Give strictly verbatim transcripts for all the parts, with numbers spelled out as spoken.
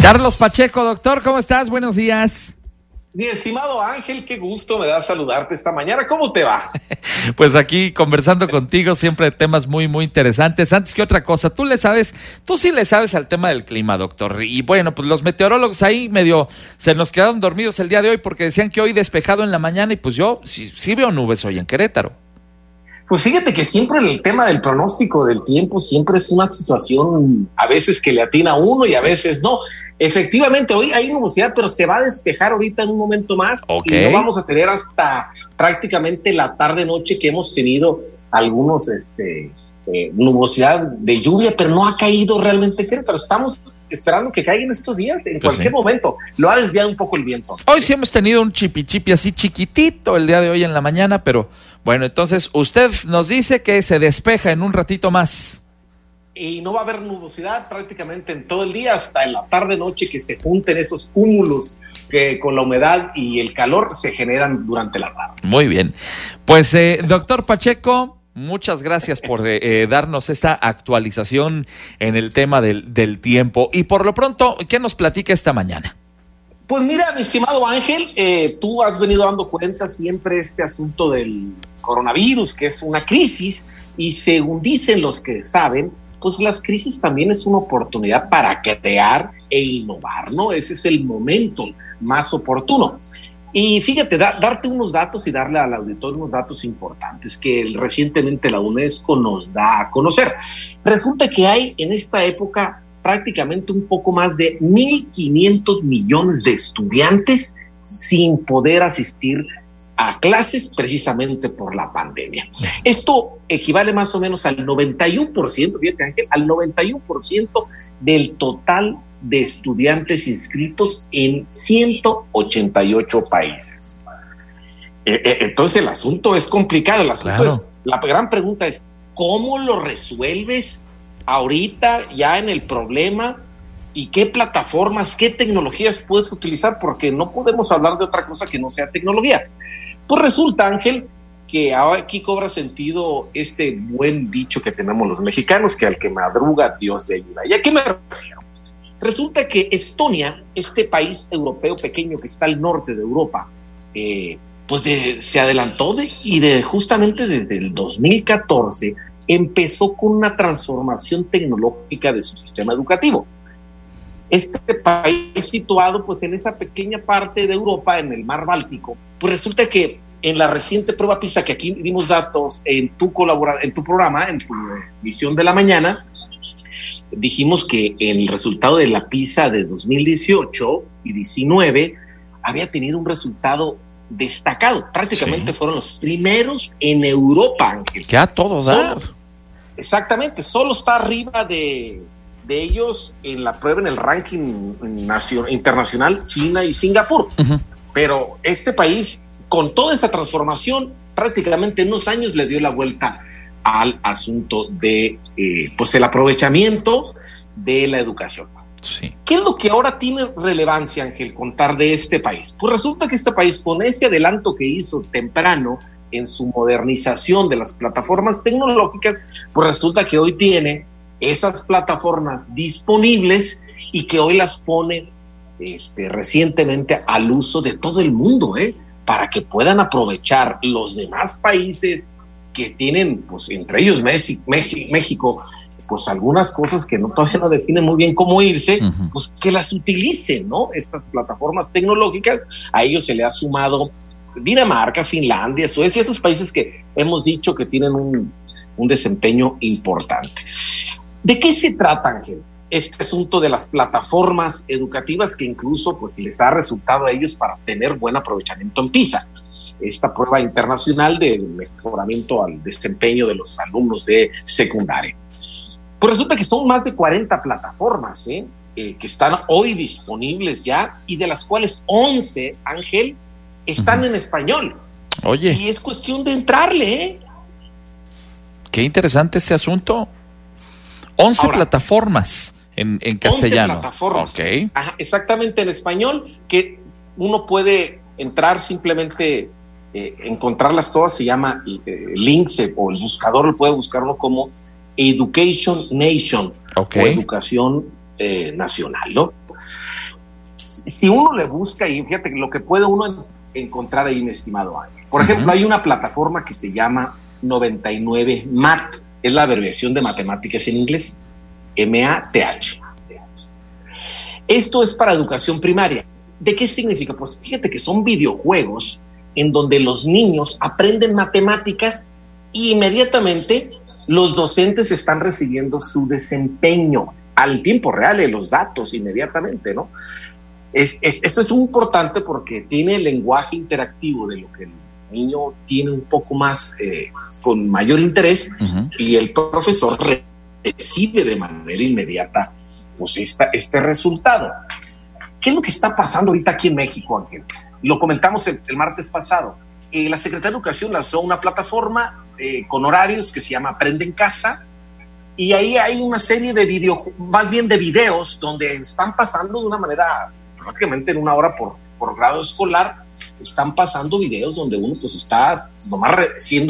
Carlos Pacheco, doctor, ¿cómo estás? Buenos días. Mi estimado Ángel, qué gusto me da saludarte esta mañana. ¿Cómo te va? Pues aquí conversando contigo, siempre temas muy, muy interesantes. Antes que otra cosa, tú le sabes, tú sí le sabes al tema del clima, doctor. Y bueno, pues los meteorólogos ahí medio se nos quedaron dormidos el día de hoy porque decían que hoy despejado en la mañana y pues yo sí, sí veo nubes hoy en Querétaro. Pues fíjate que siempre el tema del pronóstico del tiempo siempre es una situación a veces que le atina a uno y a veces no. Efectivamente, hoy hay nubosidad, pero se va a despejar ahorita en un momento más. Okay. Y no vamos a tener hasta prácticamente la tarde-noche que hemos tenido algunos este, eh, nubosidad de lluvia, pero no ha caído realmente, pero estamos esperando que caigan estos días, en pues cualquier sí. momento. Lo ha desviado un poco el viento. Hoy sí hemos tenido un chipi-chipi así chiquitito el día de hoy en la mañana, pero bueno, entonces usted nos dice que se despeja en un ratito más. Y no va a haber nubosidad prácticamente en todo el día, hasta en la tarde-noche que se junten esos cúmulos que con la humedad y el calor se generan durante la tarde. Muy bien. Pues, eh, doctor Pacheco, muchas gracias por eh, darnos esta actualización en el tema del, del tiempo. Y por lo pronto, ¿qué nos platica esta mañana? Pues mira, mi estimado Ángel, eh, tú has venido dando cuenta siempre este asunto del coronavirus, que es una crisis, y según dicen los que saben, pues las crisis también es una oportunidad para crear e innovar, ¿no? Ese es el momento más oportuno. Y fíjate, da, darte unos datos y darle al auditorio unos datos importantes que el, recientemente la UNESCO nos da a conocer. Resulta que hay en esta época prácticamente un poco más de mil quinientos millones de estudiantes sin poder asistir a clases precisamente por la pandemia. Esto equivale más o menos al noventa y uno por ciento, fíjate Ángel, al noventa y uno por ciento del total de estudiantes inscritos en ciento ochenta y ocho países. Eh, eh, entonces el asunto es complicado, el asunto claro. es, la gran pregunta es, ¿cómo lo resuelves ahorita ya en el problema? ¿Y qué plataformas, qué tecnologías puedes utilizar? Porque no podemos hablar de otra cosa que no sea tecnología. Pues resulta, Ángel, que aquí cobra sentido este buen dicho que tenemos los mexicanos, que al que madruga Dios le ayuda. ¿Y a qué me refiero? Resulta que Estonia, este país europeo pequeño que está al norte de Europa, eh, pues de, se adelantó de, y de, justamente desde el dos mil catorce empezó con una transformación tecnológica de su sistema educativo. Este país situado pues en esa pequeña parte de Europa, en el mar Báltico, pues resulta que en la reciente prueba PISA, que aquí dimos datos en tu colabora, en tu programa, en tu emisión de la mañana, dijimos que el resultado de la PISA de dos mil dieciocho y diecinueve había tenido un resultado destacado. Prácticamente sí. fueron los primeros en Europa, Ángel. Que a todo dar. Solo, exactamente, solo está arriba de... de ellos en la prueba, en el ranking nacional, internacional, China y Singapur. Uh-huh. Pero este país, con toda esa transformación, prácticamente en unos años le dio la vuelta al asunto de eh, pues el aprovechamiento de la educación. Sí. ¿Qué es lo que ahora tiene relevancia, Ángel, contar de este país? Pues resulta que este país, con ese adelanto que hizo temprano en su modernización de las plataformas tecnológicas, pues resulta que hoy tiene esas plataformas disponibles y que hoy las pone este, recientemente al uso de todo el mundo, ¿eh? para que puedan aprovechar los demás países que tienen, pues entre ellos México, México pues algunas cosas que no, todavía no definen muy bien cómo irse, uh-huh. pues que las utilicen, ¿no? Estas plataformas tecnológicas. A ellos se le ha sumado Dinamarca, Finlandia, Suecia, esos países que hemos dicho que tienen un, un desempeño importante. ¿De qué se trata, Ángel? Este asunto de las plataformas educativas que incluso pues, les ha resultado a ellos para tener buen aprovechamiento en PISA, esta prueba internacional de mejoramiento al desempeño de los alumnos de secundaria. Pues resulta que son más de cuarenta plataformas ¿eh? Eh, que están hoy disponibles ya y de las cuales once, Ángel, están uh-huh. en español. Oye. Y es cuestión de entrarle. ¿eh? Qué interesante este asunto. once Ahora, plataformas en, en castellano. once plataformas. Okay. Ajá, exactamente en español, que uno puede entrar simplemente, eh, encontrarlas todas, se llama eh, links eh, o el buscador lo puede buscar uno como Education Nation okay. o Educación eh, Nacional, ¿no? Si uno le busca, y fíjate lo que puede uno encontrar ahí, mi estimado Ángel. Por ejemplo, uh-huh. hay una plataforma que se llama noventa y nueve Mat, es la abreviación de matemáticas en inglés, M A T H. Esto es para educación primaria. ¿De qué significa? Pues fíjate que son videojuegos en donde los niños aprenden matemáticas y inmediatamente los docentes están recibiendo su desempeño al tiempo real de los datos inmediatamente, ¿no? Es, es, eso es muy importante porque tiene el lenguaje interactivo de lo que el niño tiene un poco más, eh, con mayor interés, uh-huh. y el profesor recibe de manera inmediata pues esta, este resultado. ¿Qué es lo que está pasando ahorita aquí en México, Ángel? Lo comentamos el, el martes pasado. Eh, la Secretaría de Educación lanzó una plataforma eh, con horarios que se llama Aprende en Casa, y ahí hay una serie de videos, más bien de videos, donde están pasando de una manera, prácticamente en una hora por, por grado escolar, están pasando videos donde uno pues está nomás re, siendo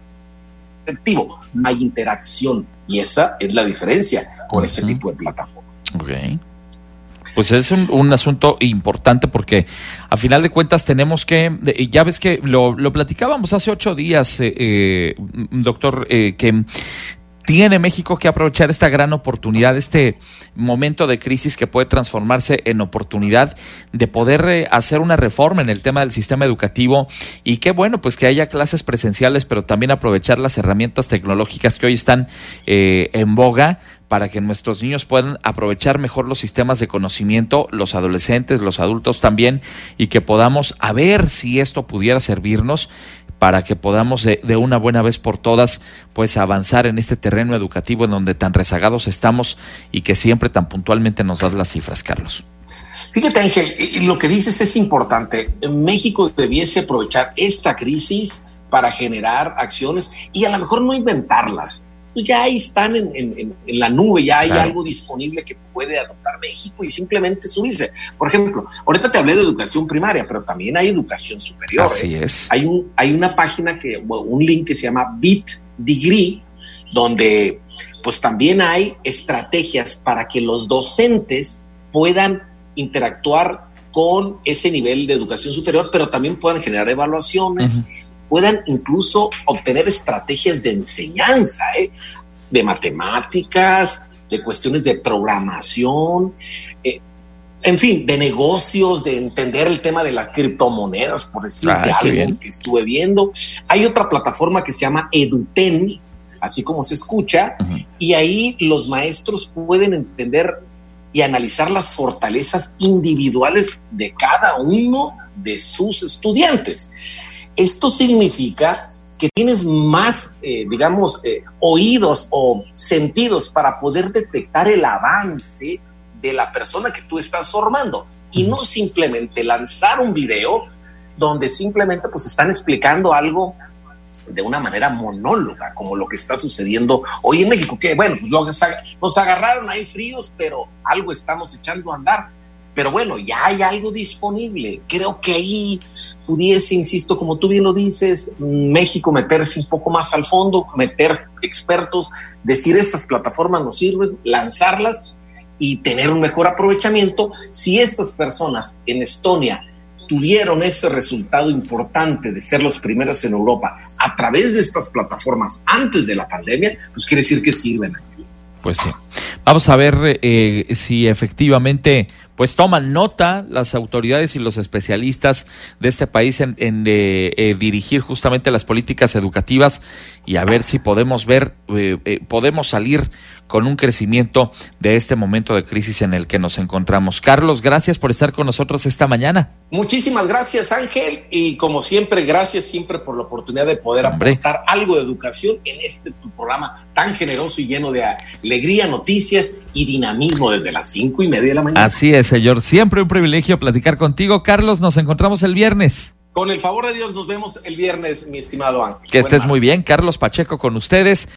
receptivo. No hay interacción, y esa es la diferencia con uh-huh. este tipo de plataformas. Ok. Pues es un, un asunto importante porque a final de cuentas tenemos que, ya ves que lo, lo platicábamos hace ocho días, eh, eh, doctor, eh, que tiene México que aprovechar esta gran oportunidad, este momento de crisis que puede transformarse en oportunidad de poder eh, hacer una reforma en el tema del sistema educativo, y qué bueno pues que haya clases presenciales, pero también aprovechar las herramientas tecnológicas que hoy están eh, en boga para que nuestros niños puedan aprovechar mejor los sistemas de conocimiento, los adolescentes, los adultos también, y que podamos a ver si esto pudiera servirnos para que podamos de, de una buena vez por todas pues avanzar en este terreno educativo en donde tan rezagados estamos y que siempre tan puntualmente nos das las cifras, Carlos. Fíjate, Ángel, lo que dices es importante. México debiese aprovechar esta crisis para generar acciones y a lo mejor no inventarlas. Pues ya ahí están en, en, en la nube, ya hay claro. algo disponible que puede adoptar México y simplemente subirse. Por ejemplo, ahorita te hablé de educación primaria, pero también hay educación superior. Así ¿eh? es. Hay, un, hay una página, que un link que se llama BitDegree, donde pues también hay estrategias para que los docentes puedan interactuar con ese nivel de educación superior, pero también puedan generar evaluaciones, uh-huh. puedan incluso obtener estrategias de enseñanza, ¿eh? de matemáticas, de cuestiones de programación, eh, en fin, de negocios, de entender el tema de las criptomonedas, por decir ah, algo bien. que estuve viendo. Hay otra plataforma que se llama Eduten, así como se escucha, uh-huh. y ahí los maestros pueden entender y analizar las fortalezas individuales de cada uno de sus estudiantes. Esto significa que tienes más, eh, digamos, eh, oídos o sentidos para poder detectar el avance de la persona que tú estás formando, y no simplemente lanzar un video donde simplemente pues están explicando algo de una manera monóloga, como lo que está sucediendo hoy en México, que bueno, nos, nos agarraron ahí fríos, pero algo estamos echando a andar. Pero bueno, ya hay algo disponible. Creo que ahí pudiese, insisto, como tú bien lo dices, México meterse un poco más al fondo, meter expertos, decir estas plataformas nos sirven, lanzarlas y tener un mejor aprovechamiento. Si estas personas en Estonia tuvieron ese resultado importante de ser los primeros en Europa a través de estas plataformas antes de la pandemia, pues quiere decir que sirven. Pues sí. Vamos a ver eh, si efectivamente pues toman nota las autoridades y los especialistas de este país en, en eh, eh, dirigir justamente las políticas educativas, y a ver si podemos ver, eh, eh, podemos salir con un crecimiento de este momento de crisis en el que nos encontramos. Carlos, gracias por estar con nosotros esta mañana. Muchísimas gracias, Ángel, y como siempre, gracias siempre por la oportunidad de poder Hombre. aportar algo de educación en este tu programa tan generoso y lleno de alegría, noticias y dinamismo desde las cinco y media de la mañana. Así es, señor. Siempre un privilegio platicar contigo. Carlos, nos encontramos el viernes. Con el favor de Dios, nos vemos el viernes, mi estimado Ángel. Que estés muy bien. Carlos Pacheco con ustedes.